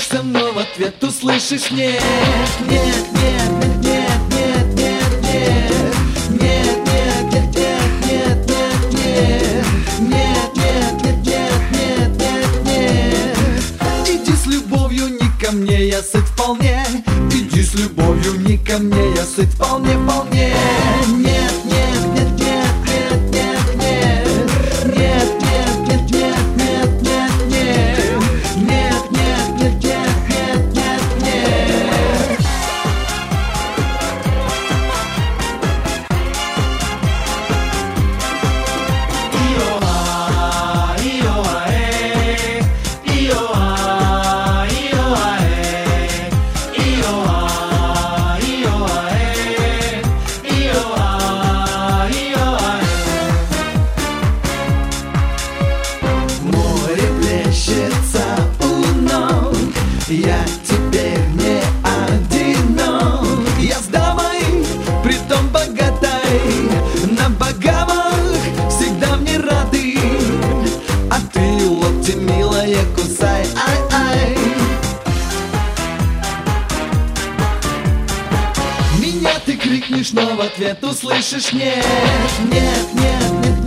смеешься, но в ответ услышишь нет, нет, нет, нет, нет, нет, нет, нет, нет, нет, нет, нет, нет, нет, нет, нет, нет, нет, нет. Иди с любовью, не ко мне, я сыт вполне. Иди с любовью, не ко мне, я сыт вполне, вполне. Нет, нет, нет, нет, нет, нет, нет, нет, нет, нет, нет, нет, нет, нет, нет, нет, нет, нет, нет, нет. Море плещется у ног, я теперь не одинок. Я с дамой, притом богатой, на Багамах всегда мне рады. А ты локти, милая, кусай, ай-ай. Меня ты крикнешь, но в ответ услышишь нет, нет, нет, нет.